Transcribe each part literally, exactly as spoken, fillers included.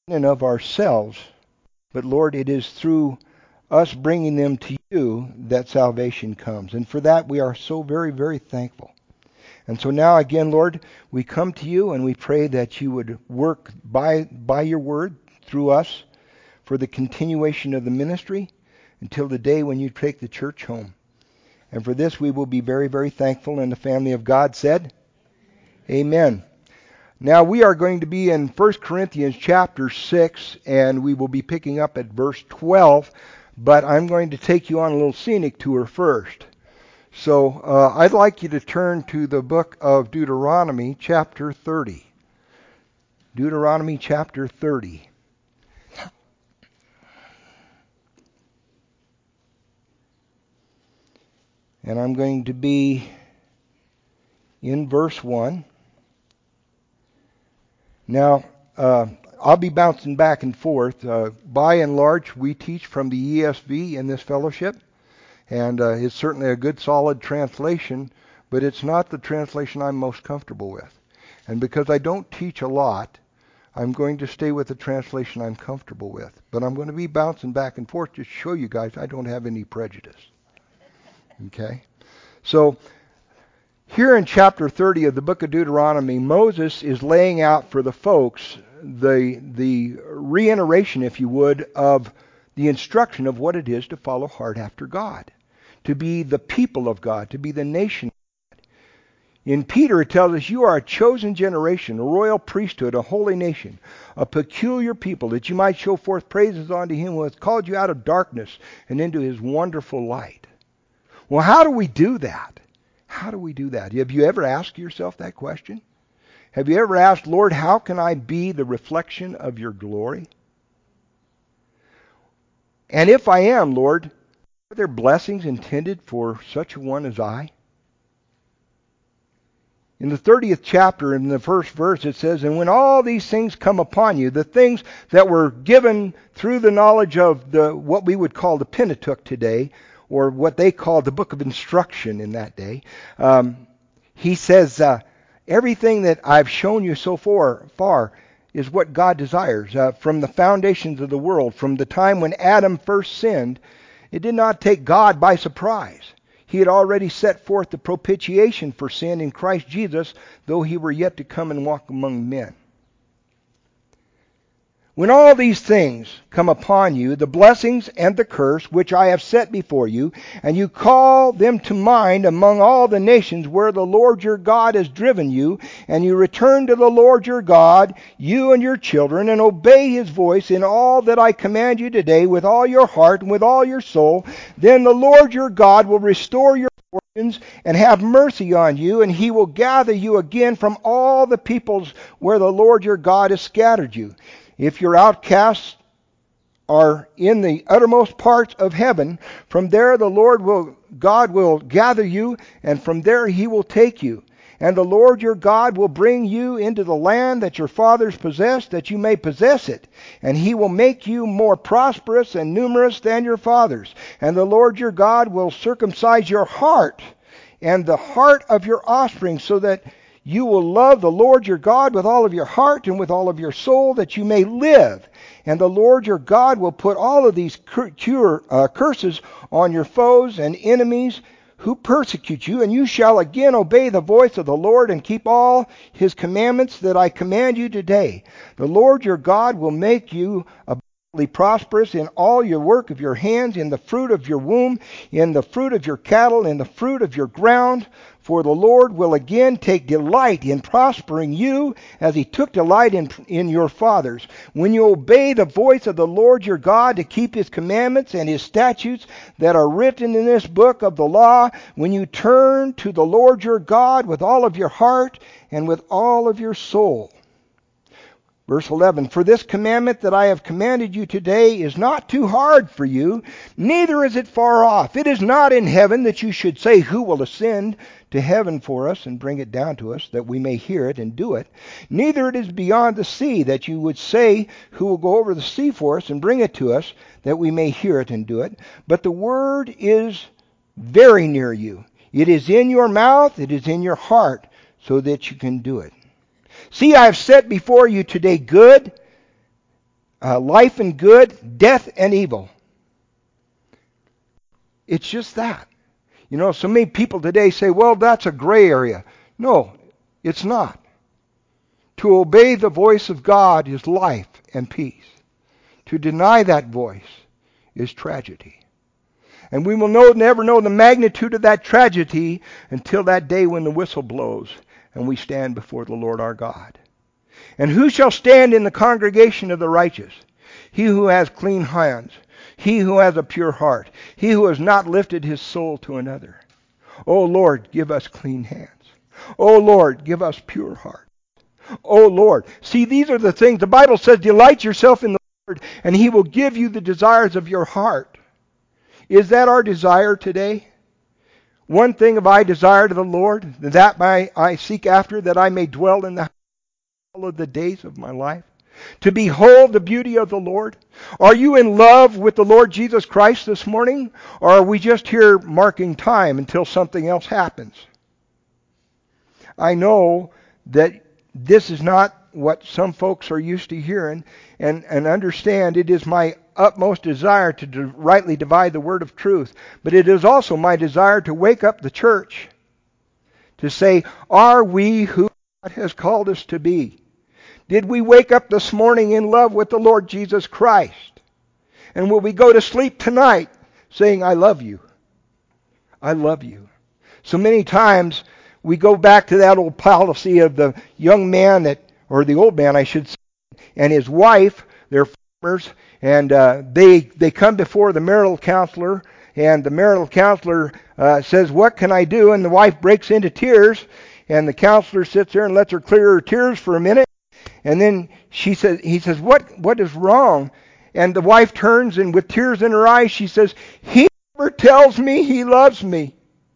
and of ourselves, but Lord, it is through us bringing them to you that salvation comes. And for that we are so very, very thankful. And so now again, Lord, we come to you and we pray that you would work by, by your word through us for the continuation of the ministry until the day when you take the church home. And for this we will be very, very thankful. And the family of God said, Amen. Now we are going to be in First Corinthians chapter six, and we will be picking up at verse twelve, but I'm going to take you on a little scenic tour first. So uh, I'd like you to turn to the book of Deuteronomy chapter thirty. Deuteronomy chapter thirty. And I'm going to be in verse one. Now, uh, I'll be bouncing back and forth. Uh, by and large, we teach from the E S V in this fellowship, and uh, it's certainly a good, solid translation, but it's not the translation I'm most comfortable with. And because I don't teach a lot, I'm going to stay with the translation I'm comfortable with. But I'm going to be bouncing back and forth to show you guys I don't have any prejudice. Okay? So, here in chapter thirty of the book of Deuteronomy, Moses is laying out for the folks the the reiteration, if you would, of the instruction of what it is to follow hard after God, to be the people of God, to be the nation of God. In Peter it tells us, you are a chosen generation, a royal priesthood, a holy nation, a peculiar people, that you might show forth praises unto him who has called you out of darkness and into his wonderful light. Well, how do we do that? How do we do that? Have you ever asked yourself that question? Have you ever asked, Lord, how can I be the reflection of your glory? And if I am, Lord, are there blessings intended for such a one as I? In the thirtieth chapter, in the first verse, it says, and when all these things come upon you, the things that were given through the knowledge of the what we would call the Pentateuch today, or what they called the book of instruction in that day, um, he says, uh, everything that I've shown you so far, far is what God desires. Uh, from the foundations of the world, from the time when Adam first sinned, it did not take God by surprise. He had already set forth the propitiation for sin in Christ Jesus, though he were yet to come and walk among men. When all these things come upon you, the blessings and the curse which I have set before you, and you call them to mind among all the nations where the Lord your God has driven you, and you return to the Lord your God, you and your children, and obey his voice in all that I command you today with all your heart and with all your soul, then the Lord your God will restore your fortunes and have mercy on you, and he will gather you again from all the peoples where the Lord your God has scattered you. If your outcasts are in the uttermost parts of heaven, from there the Lord will, God will gather you, and from there he will take you. And the Lord your God will bring you into the land that your fathers possessed, that you may possess it. And he will make you more prosperous and numerous than your fathers. And the Lord your God will circumcise your heart and the heart of your offspring, so that you will love the Lord your God with all of your heart and with all of your soul, that you may live. And the Lord your God will put all of these cur- uh, curses on your foes and enemies who persecute you, and you shall again obey the voice of the Lord and keep all his commandments that I command you today. The Lord your God will make you abundantly prosperous in all your work of your hands, in the fruit of your womb, in the fruit of your cattle, in the fruit of your ground. For the Lord will again take delight in prospering you, as he took delight in, in your fathers. When you obey the voice of the Lord your God to keep his commandments and his statutes that are written in this book of the law, when you turn to the Lord your God with all of your heart and with all of your soul. Verse eleven, for this commandment that I have commanded you today is not too hard for you, neither is it far off. It is not in heaven, that you should say, who will ascend to heaven for us and bring it down to us, that we may hear it and do it. Neither it is beyond the sea, that you would say, who will go over the sea for us and bring it to us, that we may hear it and do it. But the word is very near you. It is in your mouth, it is in your heart, so that you can do it. See, I have set before you today good uh, life and good, death and evil. It's just that. You know, so many people today say, well, that's a gray area. No, it's not. To obey the voice of God is life and peace. To deny that voice is tragedy. And we will know, never know the magnitude of that tragedy until that day when the whistle blows and we stand before the Lord our God. And who shall stand in the congregation of the righteous? He who has clean hands, he who has a pure heart, he who has not lifted his soul to another. O Lord, give us clean hands. O Lord, give us pure heart. O Lord. See, these are the things. The Bible says, delight yourself in the Lord, and he will give you the desires of your heart. Is that our desire today? One thing have I desired of the Lord, that I seek after, that I may dwell in the house all of the days of my life, to behold the beauty of the Lord. Are you in love with the Lord Jesus Christ this morning? Or are we just here marking time until something else happens? I know that this is not what some folks are used to hearing, and, and understand it is my utmost desire to do, rightly divide the word of truth. But it is also my desire to wake up the church to say, are we who God has called us to be? Did we wake up this morning in love with the Lord Jesus Christ? And will we go to sleep tonight saying, I love you? I love you. So many times we go back to that old policy of the young man that, or the old man I should say, and his wife. They're farmers, and uh, they they come before the marital counselor, and the marital counselor uh, says, what can I do? And the wife breaks into tears, and the counselor sits there and lets her clear her tears for a minute. And then she says, he says, what, what is wrong? And the wife turns, and with tears in her eyes, she says, he never tells me he loves me.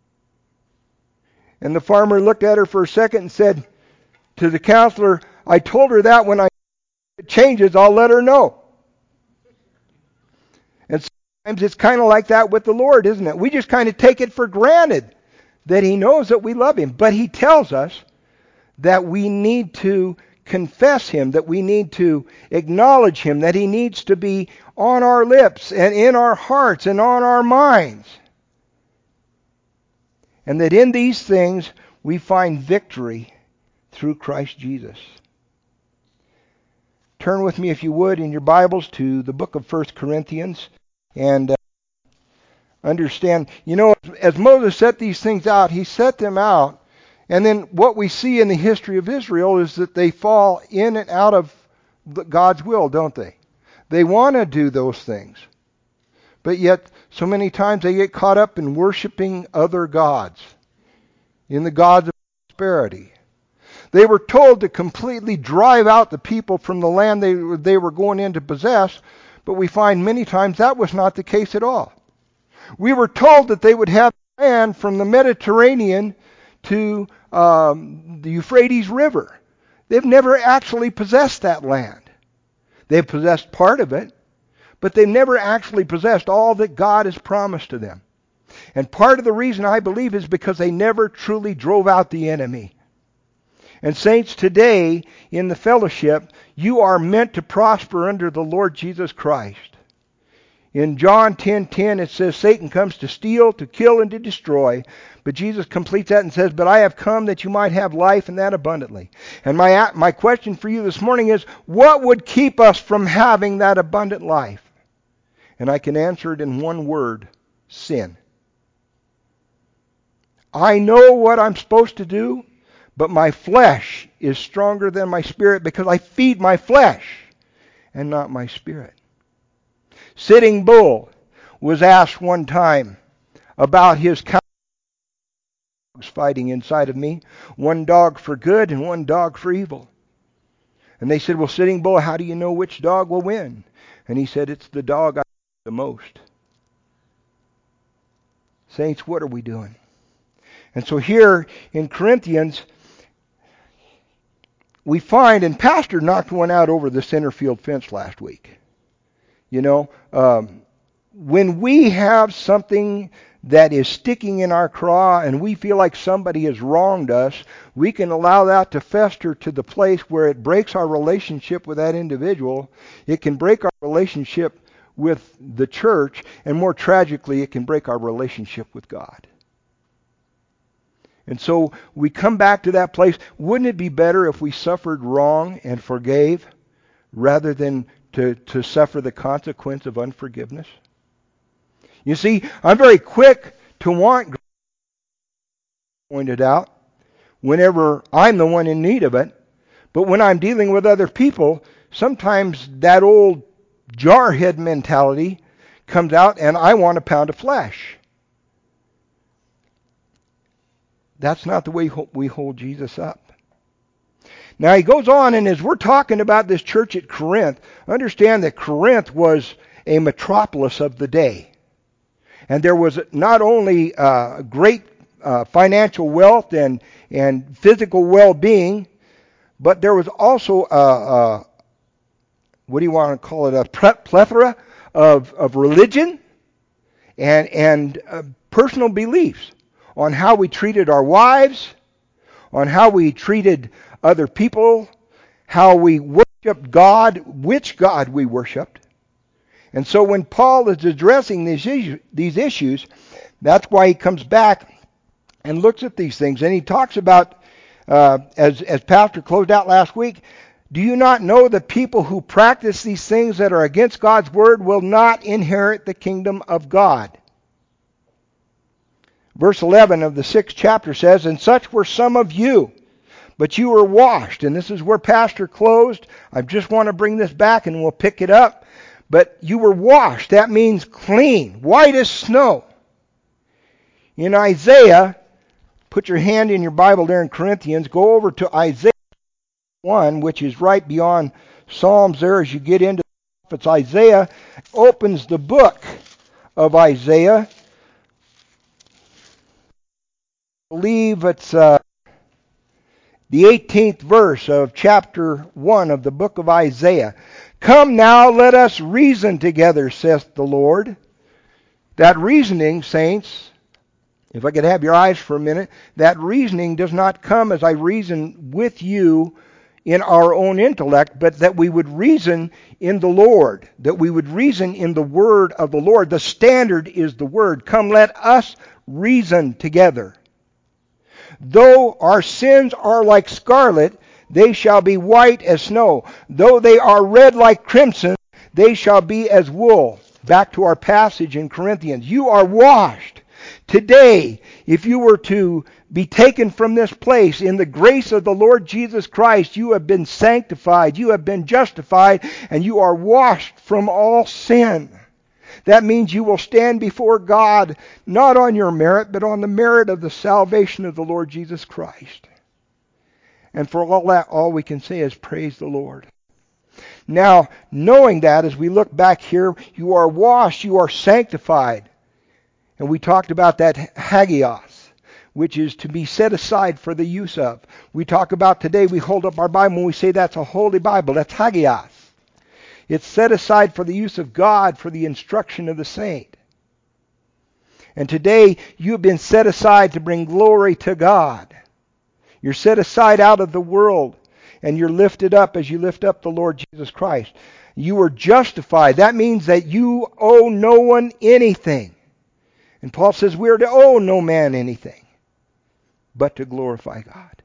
And the farmer looked at her for a second and said to the counselor, I told her that when I it changes, I'll let her know. And sometimes it's kind of like that with the Lord, isn't it? We just kind of take it for granted that he knows that we love him. But he tells us that we need to confess him, that we need to acknowledge him, that he needs to be on our lips and in our hearts and on our minds. And that in these things we find victory through Christ Jesus. Turn with me, if you would, in your Bibles to the book of First Corinthians and uh, understand, you know, as Moses set these things out, he set them out. And then what we see in the history of Israel is that they fall in and out of God's will, don't they? They want to do those things. But yet, so many times they get caught up in worshiping other gods, in the gods of prosperity. They were told to completely drive out the people from the land they, they were going in to possess, but we find many times that was not the case at all. We were told that they would have land from the Mediterranean to um, the Euphrates River. They've never actually possessed that land. They've possessed part of it, but they've never actually possessed all that God has promised to them. And part of the reason, I believe, is because they never truly drove out the enemy. And saints, today in the fellowship, you are meant to prosper under the Lord Jesus Christ. In John ten ten it says, Satan comes to steal, to kill, and to destroy. But Jesus completes that and says, but I have come that you might have life, and that abundantly. And my, my question for you this morning is, what would keep us from having that abundant life? And I can answer it in one word: sin. I know what I'm supposed to do, but my flesh is stronger than my spirit because I feed my flesh and not my spirit. Sitting Bull was asked one time about his dogs fighting inside of me. One dog for good and one dog for evil. And they said, well, Sitting Bull, how do you know which dog will win? And he said, it's the dog I love the most. Saints, what are we doing? And so here in Corinthians, we find, and Pastor knocked one out over the center field fence last week. You know, um, when we have something that is sticking in our craw and we feel like somebody has wronged us, we can allow that to fester to the place where it breaks our relationship with that individual. It can break our relationship with the church, and more tragically, it can break our relationship with God. And so we come back to that place. Wouldn't it be better if we suffered wrong and forgave rather than to, to suffer the consequence of unforgiveness? You see, I'm very quick to want grace pointed out whenever I'm the one in need of it. But when I'm dealing with other people, sometimes that old jarhead mentality comes out and I want a pound of flesh. That's not the way we hold Jesus up. Now he goes on, and as we're talking about this church at Corinth, understand that Corinth was a metropolis of the day. And there was not only uh, great uh, financial wealth and, and physical well-being, but there was also, a, a, what do you want to call it, a plethora of, of religion and, and uh, personal beliefs on how we treated our wives, on how we treated other people, how we worshiped God, which God we worshiped. And so when Paul is addressing these issues, these issues, that's why he comes back and looks at these things. And he talks about, uh, as, as Pastor closed out last week, do you not know that people who practice these things that are against God's word will not inherit the kingdom of God? Verse eleven of the sixth chapter says, and such were some of you, but you were washed. And this is where Pastor closed. I just want to bring this back and we'll pick it up. But you were washed. That means clean, white as snow. In Isaiah, put your hand in your Bible there in Corinthians, go over to Isaiah one, which is right beyond Psalms there as you get into the prophets. Isaiah opens the book of Isaiah. I believe it's uh, the eighteenth verse of chapter one of the book of Isaiah. Come now, let us reason together, saith the Lord. That reasoning, saints, if I could have your eyes for a minute, that reasoning does not come as I reason with you in our own intellect, but that we would reason in the Lord, that we would reason in the word of the Lord. The standard is the word. Come, let us reason together. Though our sins are like scarlet, they shall be white as snow. Though they are red like crimson, they shall be as wool. Back to our passage in Corinthians. You are washed. Today, if you were to be taken from this place in the grace of the Lord Jesus Christ, you have been sanctified, you have been justified, and you are washed from all sin. That means you will stand before God not on your merit, but on the merit of the salvation of the Lord Jesus Christ. And for all that, all we can say is praise the Lord. Now, knowing that, as we look back here, you are washed, you are sanctified. And we talked about that hagios, which is to be set aside for the use of. We talk about today, we hold up our Bible and we say that's a holy Bible. That's hagios. It's set aside for the use of God, for the instruction of the saint. And today, you have been set aside to bring glory to God. You're set aside out of the world, and you're lifted up as you lift up the Lord Jesus Christ. You are justified. That means that you owe no one anything. And Paul says we are to owe no man anything, but to glorify God.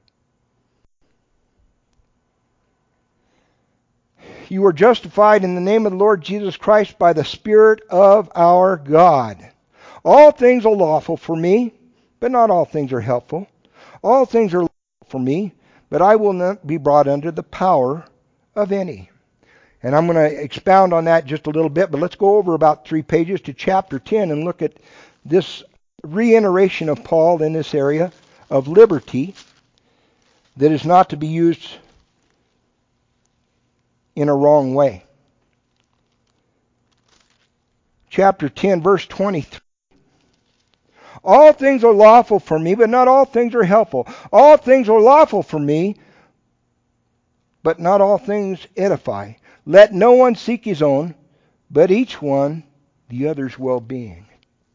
You are justified in the name of the Lord Jesus Christ by the Spirit of our God. All things are lawful for me, but not all things are helpful. All things are lawful for me, but I will not be brought under the power of any. And I'm going to expound on that just a little bit, but let's go over about three pages to chapter ten and look at this reiteration of Paul in this area of liberty that is not to be used in a wrong way. Chapter ten, verse twenty-three. All things are lawful for me, but not all things are helpful. All things are lawful for me, but not all things edify. Let no one seek his own, but each one the other's well-being.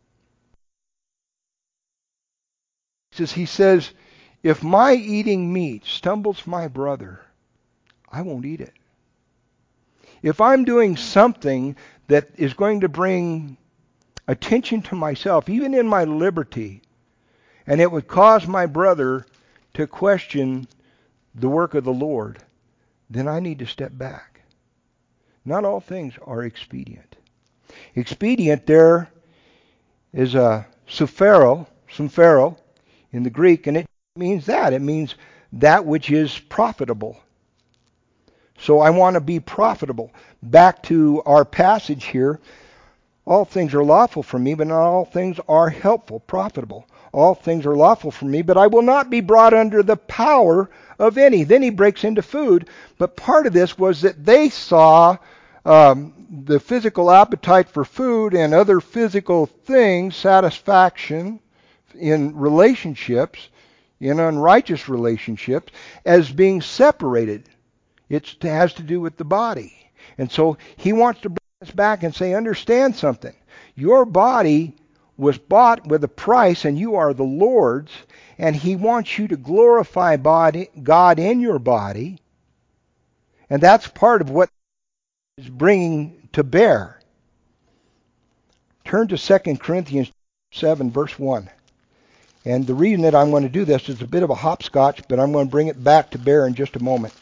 He says, if my eating meat stumbles my brother, I won't eat it. If I'm doing something that is going to bring attention to myself, even in my liberty, and it would cause my brother to question the work of the Lord, then I need to step back. Not all things are expedient. Expedient there is a suphero, suphero in the Greek, and it means that. It means that which is profitable. So I want to be profitable. Back to our passage here. All things are lawful for me, but not all things are helpful, profitable. All things are lawful for me, but I will not be brought under the power of any. Then he breaks into food. But part of this was that they saw um, the physical appetite for food and other physical things, satisfaction in relationships, in unrighteous relationships, as being separated. It has to do with the body. And so he wants to bring us back and say, understand something. Your body was bought with a price, and you are the Lord's, and he wants you to glorify body, God in your body. And that's part of what is bringing to bear. Turn to Second Corinthians seven, verse one. And the reason that I'm going to do this is a bit of a hopscotch, but I'm going to bring it back to bear in just a moment.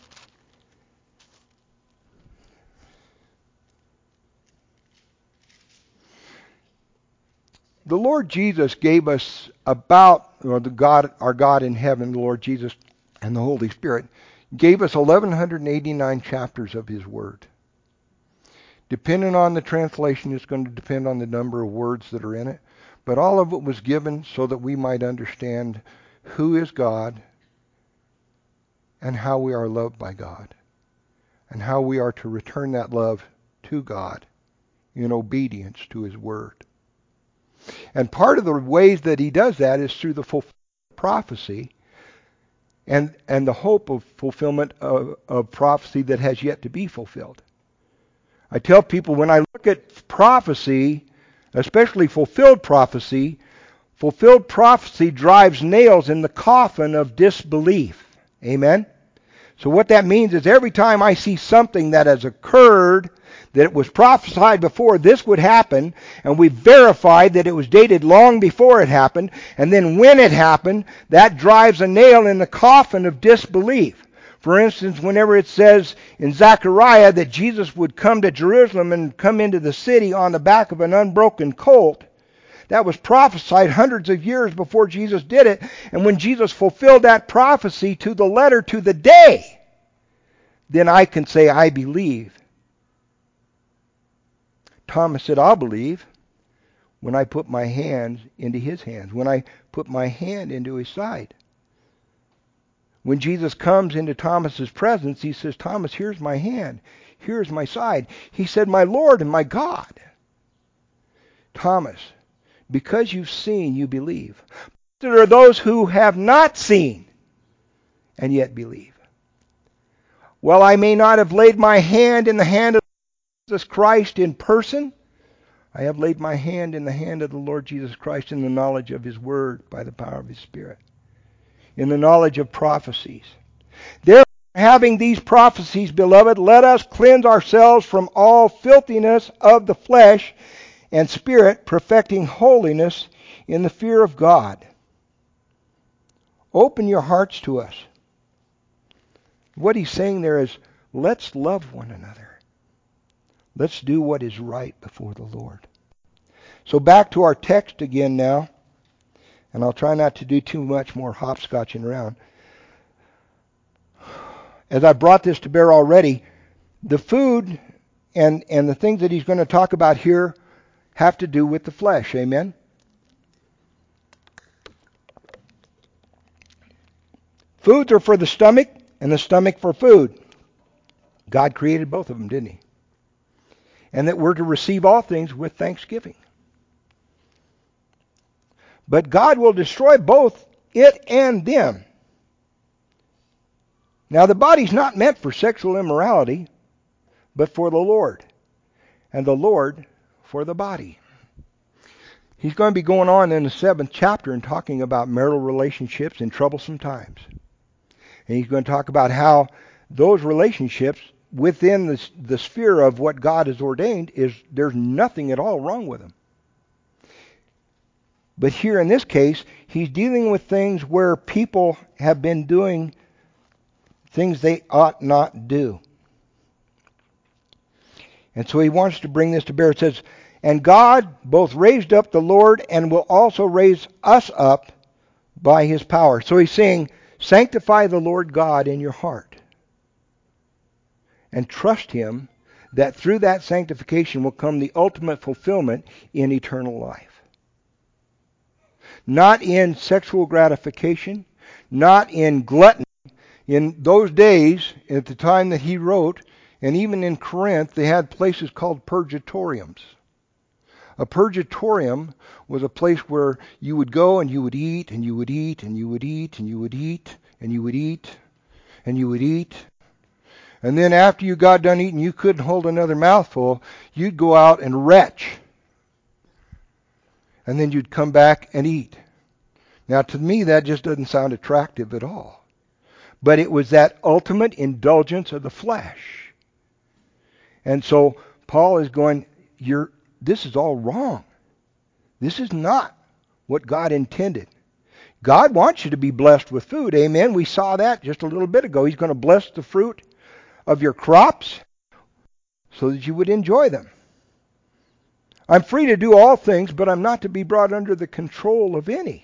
The Lord Jesus gave us about, or the God, our God in heaven, the Lord Jesus and the Holy Spirit, gave us eleven eighty-nine chapters of His Word. Depending on the translation, it's going to depend on the number of words that are in it. But all of it was given so that we might understand who is God and how we are loved by God and how we are to return that love to God in obedience to His Word. And part of the ways that he does that is through the fulfillment of prophecy and, and the hope of fulfillment of, of prophecy that has yet to be fulfilled. I tell people when I look at prophecy, especially fulfilled prophecy, fulfilled prophecy drives nails in the coffin of disbelief. Amen? So what that means is every time I see something that has occurred, that it was prophesied before this would happen, and we verified that it was dated long before it happened, and then when it happened, that drives a nail in the coffin of disbelief. For instance, whenever it says in Zechariah that Jesus would come to Jerusalem and come into the city on the back of an unbroken colt, that was prophesied hundreds of years before Jesus did it. And when Jesus fulfilled that prophecy to the letter, to the day, then I can say, I believe. Thomas said, I'll believe when I put my hands into his hands, when I put my hand into his side. When Jesus comes into Thomas's presence, he says, Thomas, here's my hand. Here's my side. He said, my Lord and my God. Thomas, because you've seen, you believe. There are those who have not seen and yet believe. Well, I may not have laid my hand in the hand of Jesus Christ in person. I have laid my hand in the hand of the Lord Jesus Christ in the knowledge of His Word by the power of His Spirit. In the knowledge of prophecies. Therefore, having these prophecies, beloved, let us cleanse ourselves from all filthiness of the flesh and spirit, perfecting holiness in the fear of God. Open your hearts to us. What he's saying there is, let's love one another. Let's do what is right before the Lord. So back to our text again now. And I'll try not to do too much more hopscotching around. As I brought this to bear already, the food and, and the things that he's going to talk about here have to do with the flesh. Amen? Foods are for the stomach and the stomach for food. God created both of them, didn't He? And that we're to receive all things with thanksgiving. But God will destroy both it and them. Now the body's not meant for sexual immorality, but for the Lord. And the Lord for the body. He's going to be going on in the seventh chapter and talking about marital relationships in troublesome times. And he's going to talk about how those relationships within the, the sphere of what God has ordained is there's nothing at all wrong with them. But here in this case, he's dealing with things where people have been doing things they ought not do. And so he wants to bring this to bear. It says, and God both raised up the Lord and will also raise us up by his power. So he's saying, sanctify the Lord God in your heart. And trust him that through that sanctification will come the ultimate fulfillment in eternal life. Not in sexual gratification, not in gluttony. In those days, at the time that he wrote, and even in Corinth, they had places called purgatoriums. A purgatorium was a place where you would go and you would eat and you would eat and you would eat and you would eat and you would eat and you would eat. And then after you got done eating, you couldn't hold another mouthful. You'd go out and retch. And then you'd come back and eat. Now to me that just doesn't sound attractive at all. But it was that ultimate indulgence of the flesh. And so Paul is going, you're this is all wrong. This is not what God intended. God wants you to be blessed with food. Amen. We saw that just a little bit ago. He's going to bless the fruit of your crops so that you would enjoy them. I'm free to do all things, but I'm not to be brought under the control of any.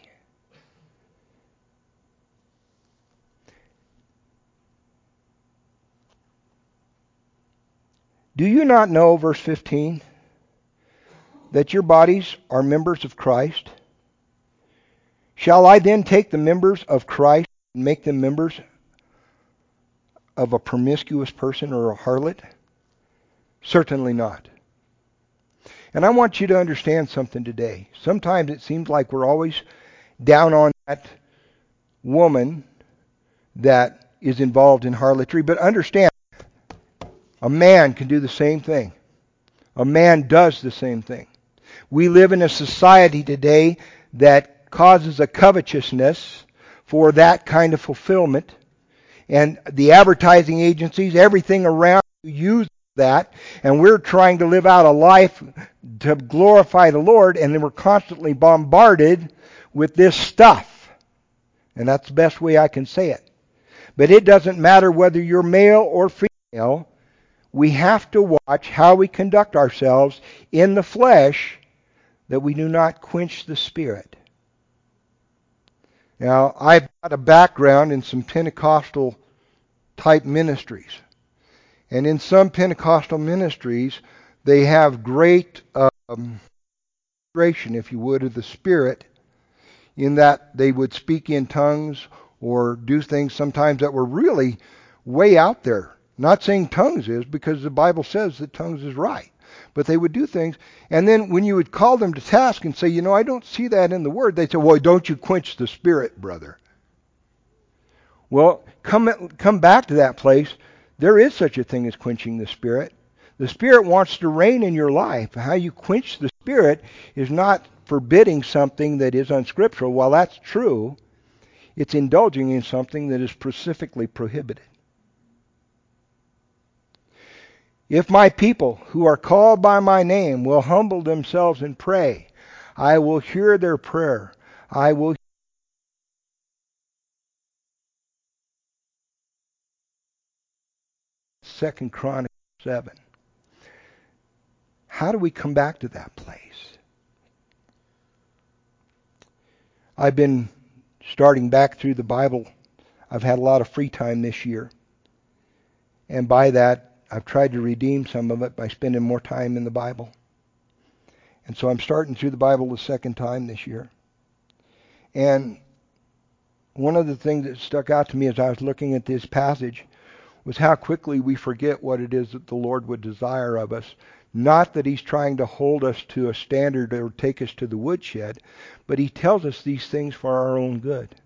Do you not know, verse fifteen, that your bodies are members of Christ? Shall I then take the members of Christ and make them members of a promiscuous person or a harlot? Certainly not. And I want you to understand something today. Sometimes it seems like we're always down on that woman that is involved in harlotry, but understand, a man can do the same thing. A man does the same thing. We live in a society today that causes a covetousness for that kind of fulfillment. And the advertising agencies, everything around use that. And we're trying to live out a life to glorify the Lord. And then we're constantly bombarded with this stuff. And that's the best way I can say it. But it doesn't matter whether you're male or female. We have to watch how we conduct ourselves in the flesh, that we do not quench the Spirit. Now, I've got a background in some Pentecostal type ministries. And in some Pentecostal ministries, they have great um, demonstration, if you would, of the Spirit, in that they would speak in tongues or do things sometimes that were really way out there. Not saying tongues is, because the Bible says that tongues is right. But they would do things, and then when you would call them to task and say, you know, I don't see that in the Word, they'd say, well, don't you quench the Spirit, brother. Well, come come back to that place. There is such a thing as quenching the Spirit. The Spirit wants to reign in your life. How you quench the Spirit is not forbidding something that is unscriptural. While that's true, it's indulging in something that is specifically prohibited. If my people who are called by my name will humble themselves and pray, I will hear their prayer. I will Second Chronicles seven. How do we come back to that place? I've been starting back through the Bible. I've had a lot of free time this year. And by that, I've tried to redeem some of it by spending more time in the Bible. And so I'm starting through the Bible the second time this year. And one of the things that stuck out to me as I was looking at this passage was how quickly we forget what it is that the Lord would desire of us. Not that He's trying to hold us to a standard or take us to the woodshed, but He tells us these things for our own good.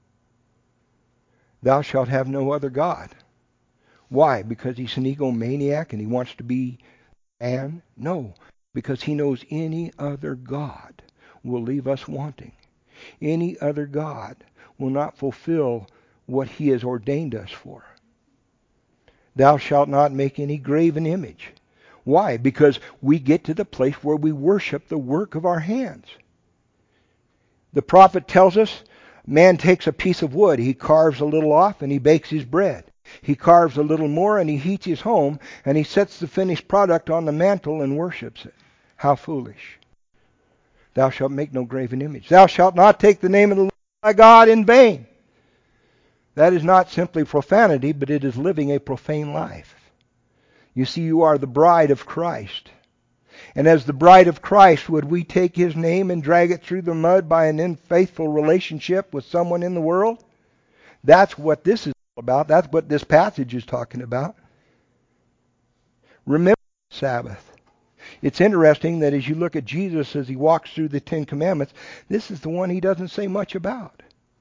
Thou shalt have no other God. Why? Because he's an egomaniac and he wants to be man? No. because he knows any other god will leave us wanting. Any other god will not fulfill what he has ordained us for. Thou shalt not make any graven image. Why? Because we get to the place where we worship the work of our hands. The prophet tells us, man takes a piece of wood, he carves a little off, and he bakes his bread. He carves a little more, and he heats his home, and he sets the finished product on the mantle and worships it. How foolish. Thou shalt make no graven image. Thou shalt not take the name of the Lord thy God in vain. That is not simply profanity, but it is living a profane life. You see, you are the bride of Christ. And as the bride of Christ, would we take his name and drag it through the mud by an unfaithful relationship with someone in the world? That's what this is all about. That's what this passage is talking about. Remember the Sabbath. It's interesting that as you look at Jesus as he walks through the Ten Commandments, this is the one he doesn't say much about.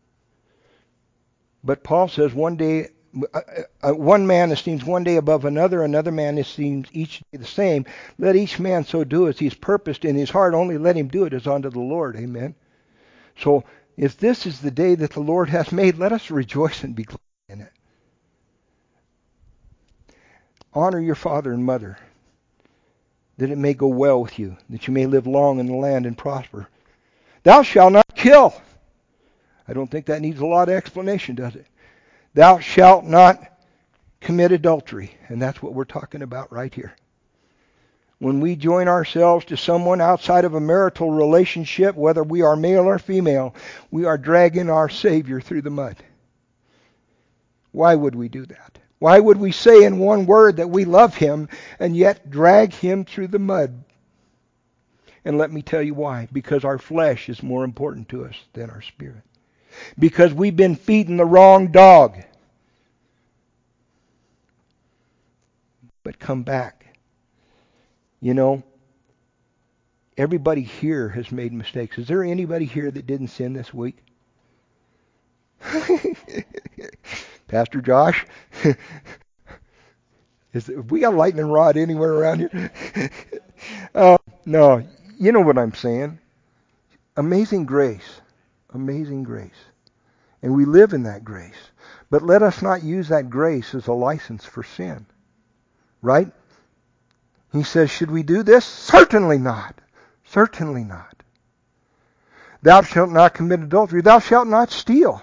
But Paul says one day, uh, uh, one man esteems one day above another, another man esteems each day the same. Let each man so do as he's purposed in his heart. Only let him do it as unto the Lord. Amen. So if this is the day that the Lord has made, let us rejoice and be glad in it. Honor your father and mother, that it may go well with you, that you may live long in the land and prosper. Thou shalt not kill. I don't think that needs a lot of explanation, does it? Thou shalt not commit adultery. And that's what we're talking about right here. When we join ourselves to someone outside of a marital relationship, whether we are male or female, we are dragging our Savior through the mud. Why would we do that? Why would we say in one word that we love him and yet drag him through the mud? And let me tell you why. Because our flesh is more important to us than our spirit. Because we've been feeding the wrong dog. But come back. You know, everybody here has made mistakes. Is there anybody here that didn't sin this week? Pastor Josh? Is it, we got a lightning rod anywhere around here? uh, no, you know what I'm saying. Amazing grace. Amazing grace. And we live in that grace. But let us not use that grace as a license for sin. Right? He says, should we do this? Certainly not. Certainly not. Thou shalt not commit adultery. Thou shalt not steal.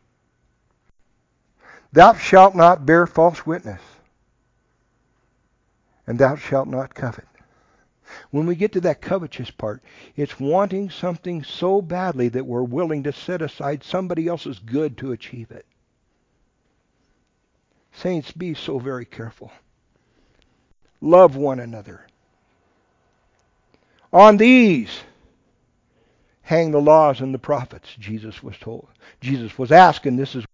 Thou shalt not bear false witness. And thou shalt not covet. When we get to that covetous part, it's wanting something so badly that we're willing to set aside somebody else's good to achieve it. Saints, be so very careful. Love one another. On these hang the laws and the prophets, Jesus was told. Jesus was asking, this is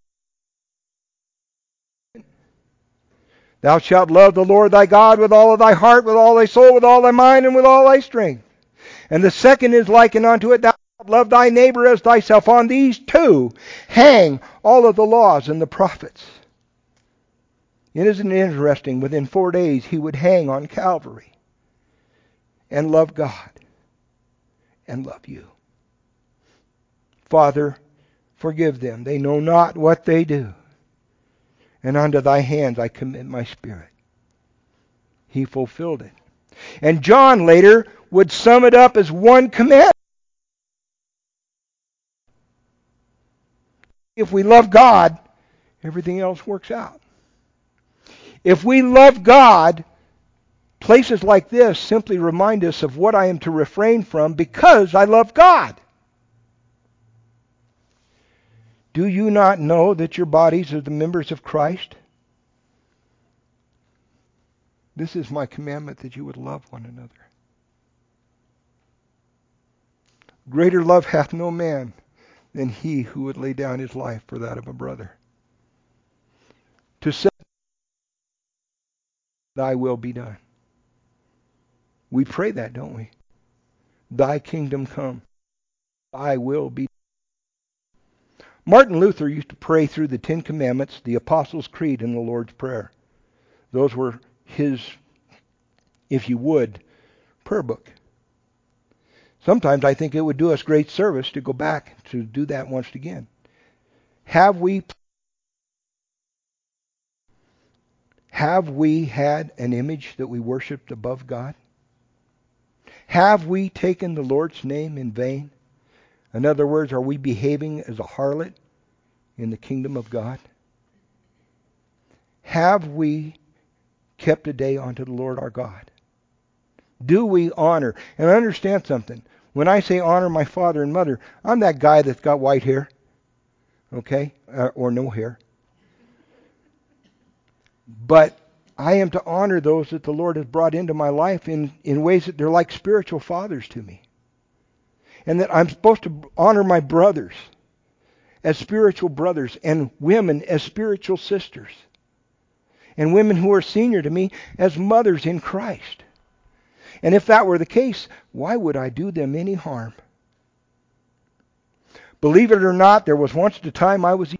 Thou shalt love the Lord thy God with all of thy heart, with all thy soul, with all thy mind, and with all thy strength. And the second is likened unto it, thou shalt love thy neighbor as thyself. On these two hang all of the laws and the prophets. It isn't interesting, within four days he would hang on Calvary and love God and love you. Father, forgive them. They know not what they do. And unto thy hands I commit my spirit. He fulfilled it. And John later would sum it up as one commandment. If we love God, everything else works out. If we love God, places like this simply remind us of what I am to refrain from because I love God. Do you not know that your bodies are the members of Christ? This is my commandment, that you would love one another. Greater love hath no man than he who would lay down his life for that of a brother. To say, thy will be done. We pray that, don't we? Thy kingdom come. Thy will be done. Martin Luther used to pray through the Ten Commandments, the Apostles' Creed, and the Lord's Prayer. Those were his, if you would, prayer book. Sometimes I think it would do us great service to go back to do that once again. Have we have we had an image that we worshiped above God? Have we taken the Lord's name in vain? In other words, are we behaving as a harlot in the kingdom of God? Have we kept a day unto the Lord our God? Do we honor? And understand something. When I say honor my father and mother, I'm that guy that's got white hair. Okay? Uh, or no hair. But I am to honor those that the Lord has brought into my life in, in ways that they're like spiritual fathers to me. And that I'm supposed to honor my brothers as spiritual brothers and women as spiritual sisters. And women who are senior to me as mothers in Christ. And if that were the case, why would I do them any harm? Believe it or not, there was once a time I was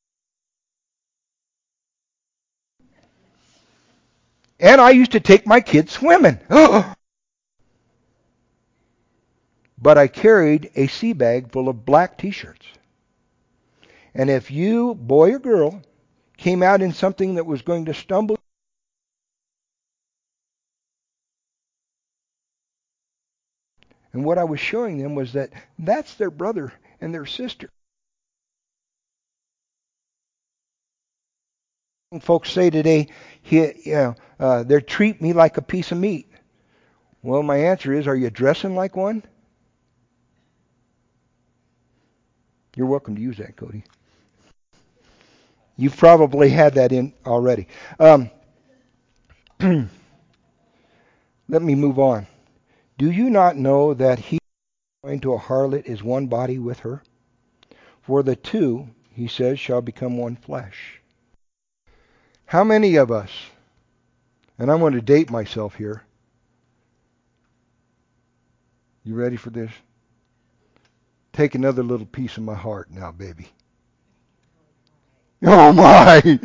and I used to take my kids swimming. But I carried a sea bag full of black t-shirts. And if you, boy or girl, came out in something that was going to stumble, and what I was showing them was that that's their brother and their sister. Folks say today, he, you know, uh, they treat me like a piece of meat. Well, my answer is, are you dressing like one? You're welcome to use that, Cody. You've probably had that in already. Um, let me move on. Do you not know that he going to a harlot is one body with her? For the two, he says, shall become one flesh. How many of us, and I'm going to date myself here. You ready for this? Take another little piece of my heart now, baby. Oh my!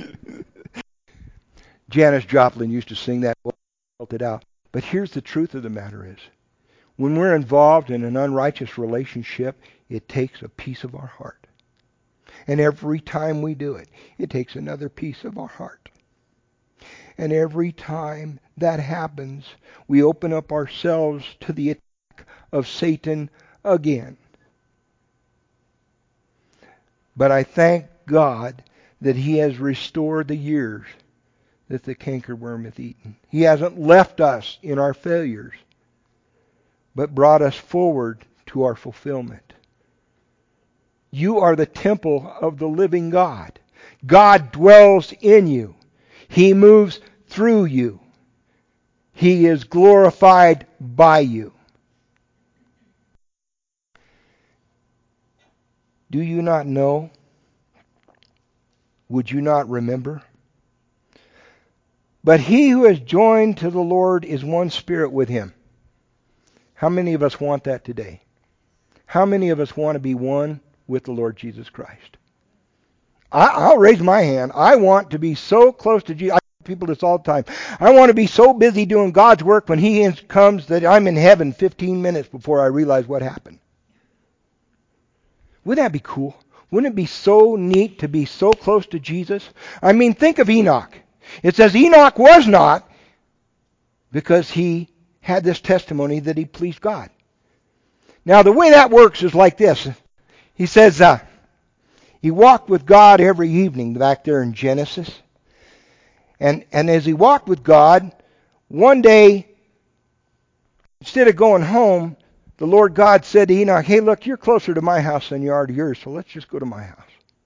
Janis Joplin used to sing that, felt it out. But here's the truth of the matter is, when we're involved in an unrighteous relationship, it takes a piece of our heart. And every time we do it, it takes another piece of our heart. And every time that happens, we open up ourselves to the attack of Satan again. But I thank God that He has restored the years that the cankerworm hath eaten. He hasn't left us in our failures, but brought us forward to our fulfillment. You are the temple of the living God. God dwells in you. He moves through you. He is glorified by you. Do you not know? Would you not remember? But he who is joined to the Lord is one spirit with Him. How many of us want that today? How many of us want to be one with the Lord Jesus Christ? I, I'll raise my hand. I want to be so close to Jesus. I tell people this all the time. I want to be so busy doing God's work when He comes that I'm in heaven fifteen minutes before I realize what happened. Wouldn't that be cool? Wouldn't it be so neat to be so close to Jesus? I mean, think of Enoch. It says Enoch was not because he had this testimony that he pleased God. Now, the way that works is like this. He says uh, he walked with God every evening back there in Genesis. And, and as he walked with God, one day, instead of going home, the Lord God said to Enoch, hey, look, you're closer to my house than you are to yours, so let's just go to my house.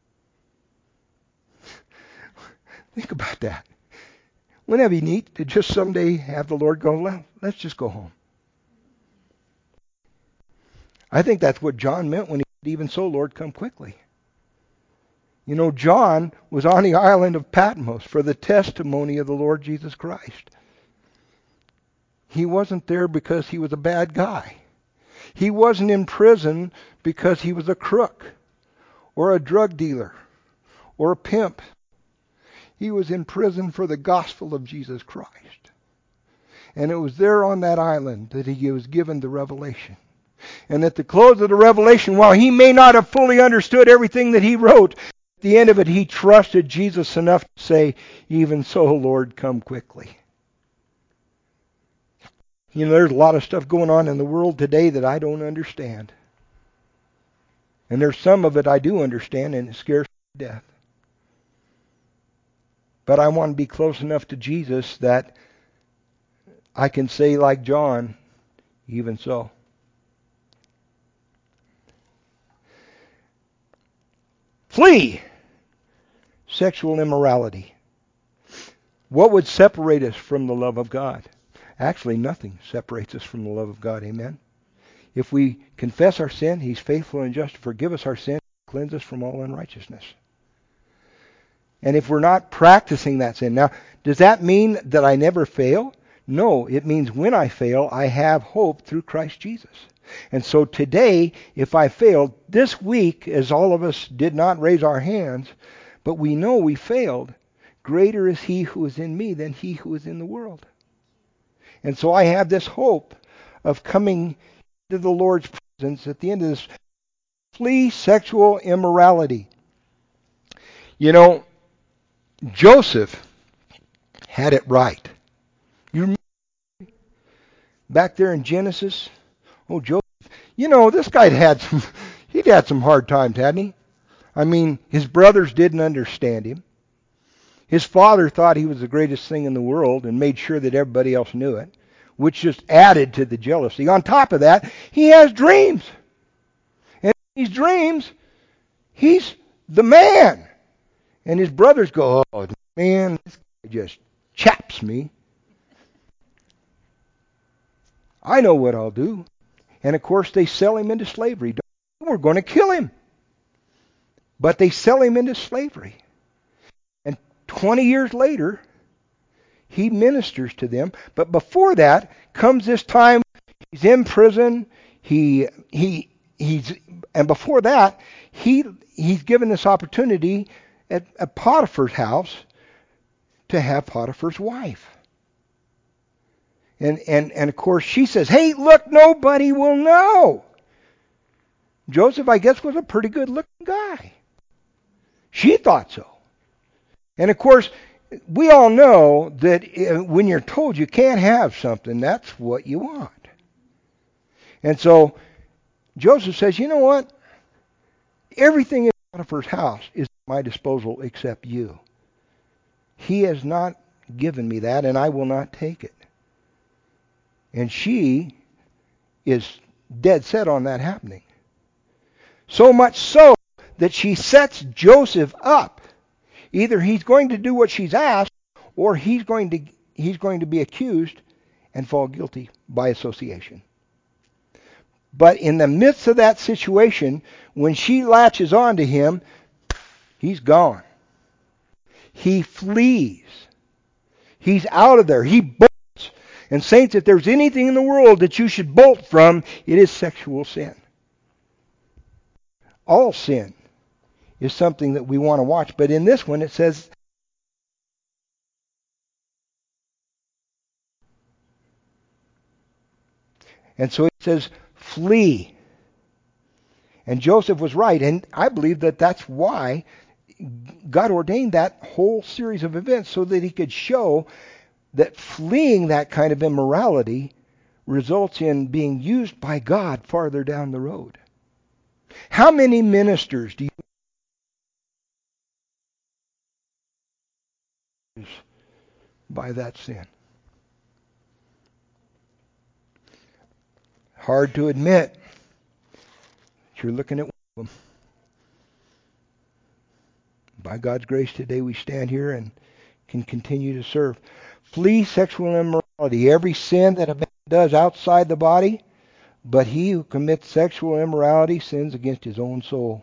Think about that. Wouldn't that be neat to just someday have the Lord go, well, let's just go home? I think that's what John meant when he said, even so, Lord, come quickly. You know, John was on the island of Patmos for the testimony of the Lord Jesus Christ. He wasn't there because he was a bad guy. He wasn't in prison because he was a crook or a drug dealer or a pimp. He was in prison for the gospel of Jesus Christ. And it was there on that island that he was given the revelation. And at the close of the Revelation, while he may not have fully understood everything that he wrote, at the end of it, he trusted Jesus enough to say, even so, Lord, come quickly. You know, there's a lot of stuff going on in the world today that I don't understand. And there's some of it I do understand, and it scares me to death. But I want to be close enough to Jesus that I can say like John, even so. Flee sexual immorality. What would separate us from the love of God? Actually, nothing separates us from the love of God. Amen? If we confess our sin, He's faithful and just to forgive us our sin and cleanse us from all unrighteousness. And if we're not practicing that sin, now, does that mean that I never fail? No, it means when I fail, I have hope through Christ Jesus. And so today, if I failed, this week, as all of us did not raise our hands, but we know we failed, greater is He who is in me than he who is in the world. And so I have this hope of coming to the Lord's presence at the end of this. Flee sexual immorality. You know, Joseph had it right. You remember back there in Genesis? Oh, Joseph. You know, this guy had some, he'd had some hard times, hadn't he? I mean, his brothers didn't understand him. His father thought he was the greatest thing in the world and made sure that everybody else knew it, which just added to the jealousy. On top of that, he has dreams. And in these dreams, he's the man. And his brothers go, oh, man, this guy just chaps me. I know what I'll do. And of course, they sell him into slavery. We're going to kill him. But they sell him into slavery. And twenty years later, he ministers to them. But before that comes this time he's in prison. He he he's and before that, he he's given this opportunity at, at Potiphar's house to have Potiphar's wife. And, and, and of course she says, hey, look, nobody will know. Joseph, I guess, was a pretty good looking guy. She thought so. And of course, we all know that when you're told you can't have something, that's what you want. And so Joseph says, you know what? Everything in Potiphar's house is at my disposal except you. He has not given me that, and I will not take it. And she is dead set on that happening. So much so that she sets Joseph up. Either he's going to do what she's asked, or he's going to he's going to be accused and fall guilty by association. But in the midst of that situation, when she latches on to him, he's gone. He flees. He's out of there. He bolts. And saints, if there's anything in the world that you should bolt from, it is sexual sin. All sin is something that we want to watch. But in this one it says, and so it says, flee. And Joseph was right. And I believe that that's why God ordained that whole series of events, so that He could show that fleeing that kind of immorality results in being used by God farther down the road. How many ministers do you by that sin? Hard to admit. You're looking at one of them. By God's grace today we stand here and can continue to serve. Flee sexual immorality. Every sin that a man does outside the body, but he who commits sexual immorality sins against his own soul.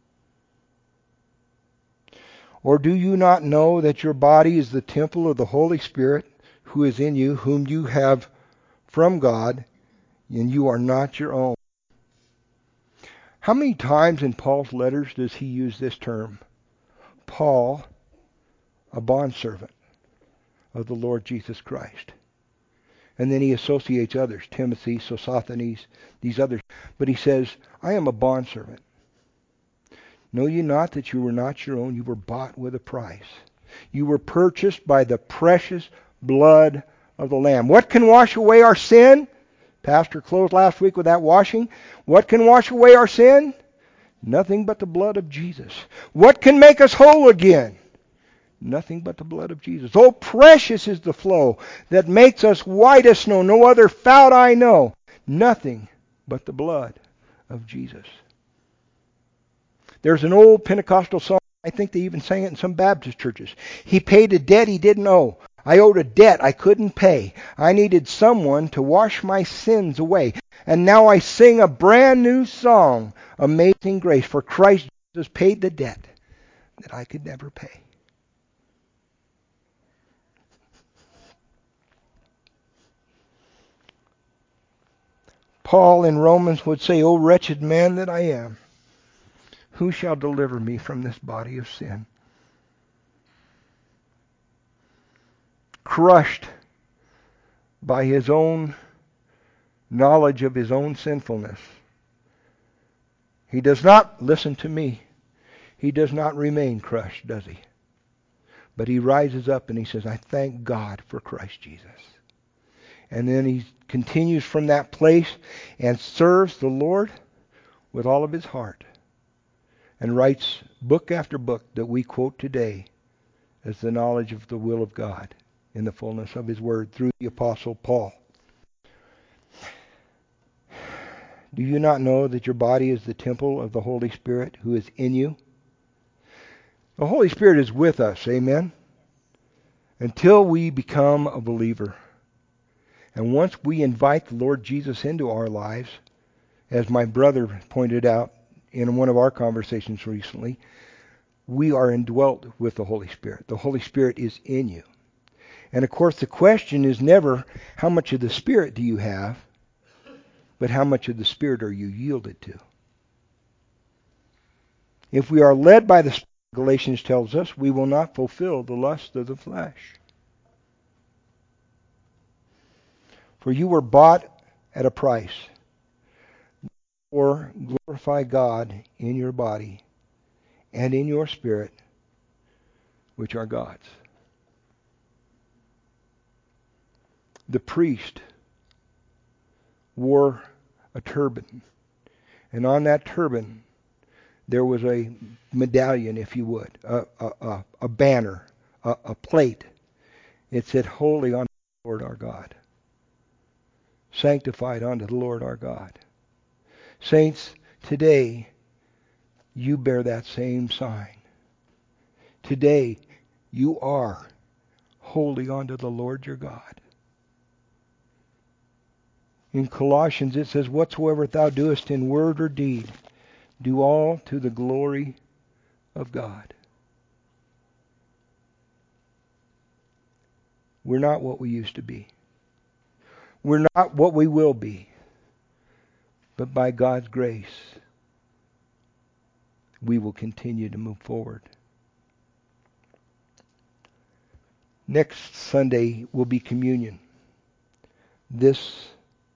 Or do you not know that your body is the temple of the Holy Spirit who is in you, whom you have from God, and you are not your own? How many times in Paul's letters does he use this term? Paul, a bondservant of the Lord Jesus Christ. And then he associates others, Timothy, Sosthenes, these others. But he says, I am a bondservant. Know ye not that you were not your own? You were bought with a price. You were purchased by the precious blood of the Lamb. What can wash away our sin? Pastor closed last week with that washing. What can wash away our sin? Nothing but the blood of Jesus. What can make us whole again? Nothing but the blood of Jesus. Oh, precious is the flow that makes us white as snow. No other fount I know. Nothing but the blood of Jesus. There's an old Pentecostal song. I think they even sang it in some Baptist churches. He paid a debt he didn't owe. I owed a debt I couldn't pay. I needed someone to wash my sins away. And now I sing a brand new song, Amazing Grace, for Christ Jesus paid the debt that I could never pay. Paul in Romans would say, O wretched man that I am, who shall deliver me from this body of sin? Crushed by his own knowledge of his own sinfulness. He does not listen to me. He does not remain crushed, does he? But he rises up and he says, I thank God for Christ Jesus. And then he continues from that place and serves the Lord with all of his heart. And writes book after book that we quote today as the knowledge of the will of God in the fullness of his word through the Apostle Paul. Do you not know that your body is the temple of the Holy Spirit who is in you? The Holy Spirit is with us, amen? Until we become a believer. And once we invite the Lord Jesus into our lives, as my brother pointed out in one of our conversations recently, we are indwelt with the Holy Spirit. The Holy Spirit is in you. And of course the question is never how much of the Spirit do you have, but how much of the Spirit are you yielded to? If we are led by the Spirit, Galatians tells us, we will not fulfill the lust of the flesh. For you were bought at a price. Therefore, glorify God in your body and in your spirit, which are God's. The priest wore a turban, and on that turban there was a medallion, if you would, a, a, a, a banner, a, a plate. It said, Holy unto the Lord our God. Sanctified unto the Lord our God. Saints, today you bear that same sign. Today you are holy unto the Lord your God. In Colossians it says, whatsoever thou doest in word or deed, do all to the glory of God. We're not what we used to be. We're not what we will be. But by God's grace, we will continue to move forward. Next Sunday will be communion. This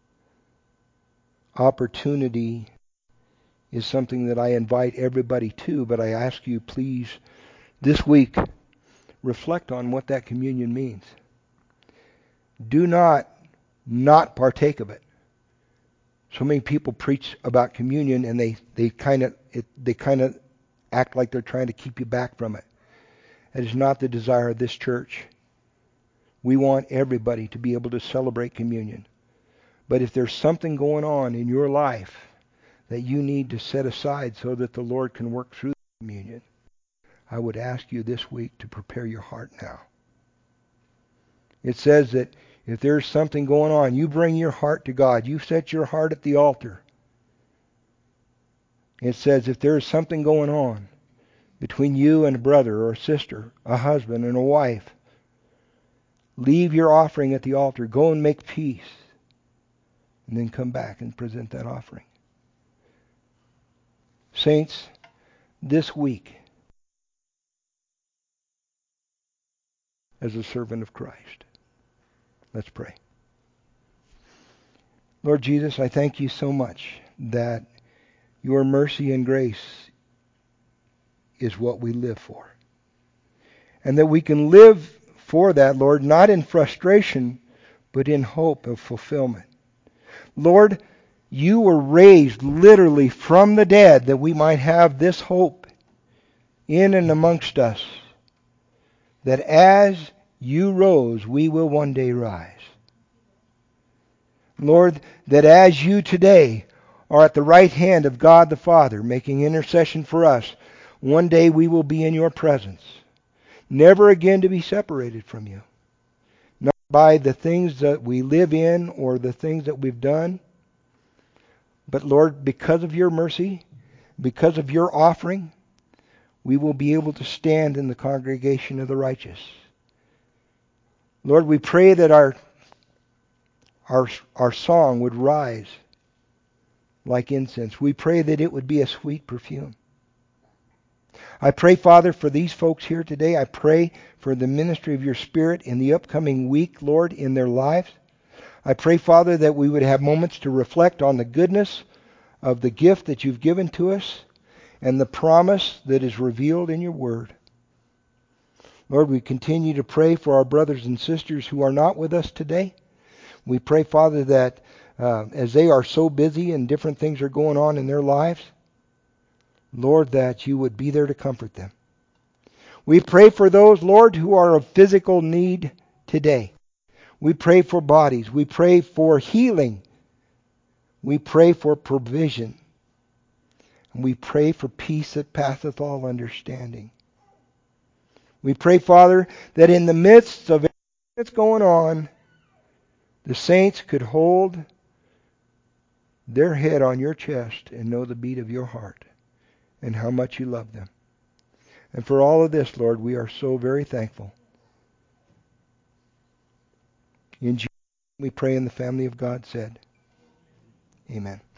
opportunity is something that I invite everybody to, but I ask you please this week reflect on what that communion means. Do not not partake of it. So many people preach about communion and they they kind of they kind of act like they're trying to keep you back from it. That is not the desire of this church. We want everybody to be able to celebrate communion. But if there's something going on in your life that you need to set aside so that the Lord can work through the communion, I would ask you this week to prepare your heart now. It says that if there's something going on, you bring your heart to God. You set your heart at the altar. It says if there's something going on between you and a brother or a sister, a husband and a wife, leave your offering at the altar. Go and make peace. And then come back and present that offering. Saints, this week, as a servant of Christ, let's pray. Lord Jesus, I thank you so much that your mercy and grace is what we live for. And that we can live for that, Lord, not in frustration, but in hope of fulfillment. Lord, you were raised literally from the dead that we might have this hope in and amongst us, that as you rose, we will one day rise. Lord, that as you today are at the right hand of God the Father, making intercession for us, one day we will be in your presence, never again to be separated from you. Not by the things that we live in or the things that we've done, but Lord, because of your mercy, because of your offering, we will be able to stand in the congregation of the righteous. Lord, we pray that our Our, our song would rise like incense. We pray that it would be a sweet perfume. I pray, Father, for these folks here today. I pray for the ministry of your Spirit in the upcoming week, Lord, in their lives. I pray, Father, that we would have moments to reflect on the goodness of the gift that you've given to us and the promise that is revealed in your word. Lord, we continue to pray for our brothers and sisters who are not with us today. We pray, Father, that uh, as they are so busy and different things are going on in their lives, Lord, that you would be there to comfort them. We pray for those, Lord, who are of physical need today. We pray for bodies. We pray for healing. We pray for provision. And we pray for peace that passeth all understanding. We pray, Father, that in the midst of everything that's going on, the saints could hold their head on your chest and know the beat of your heart and how much you love them. And for all of this, Lord, we are so very thankful. In Jesus' name we pray, and the family of God said, Amen.